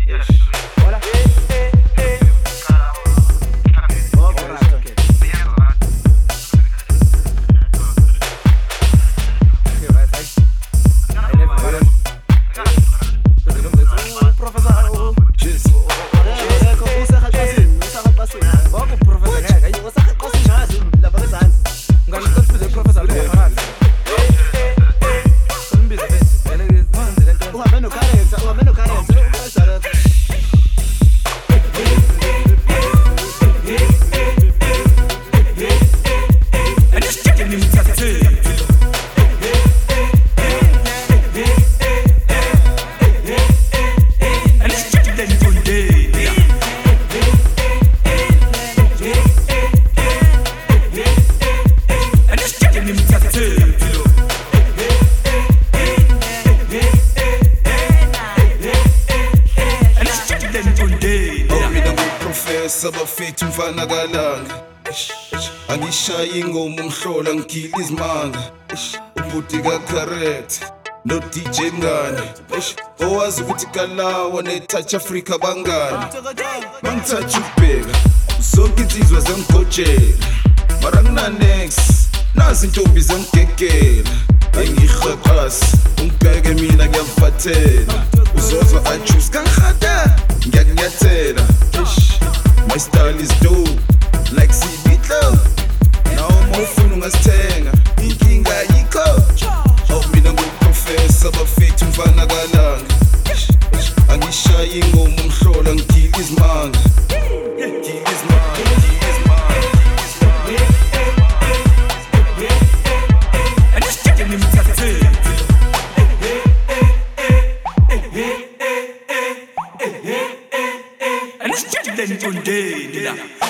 Voilà. Sabafethu mfana kalanga angishayi ingoma umhlola ngigila izimanga ubuti ka correct no DJ Mngani owazi ukuthi kalawa netouch Africa bangani mangithatha ukubheka zonke insizwa zengigojela mara ngina next nazi intombi zengigegela engihaqasi ungibheke mina ngiyavatela uzozwa ajuice kangihada ngiyakunyathela. My style is dope, like CBTLO. Now mofuna ungasithenga, inkinga yikho. Mina nguprofessor bafethu mfana kalanga angishayi ingoma umhlola ngigila izimanga. And it's just then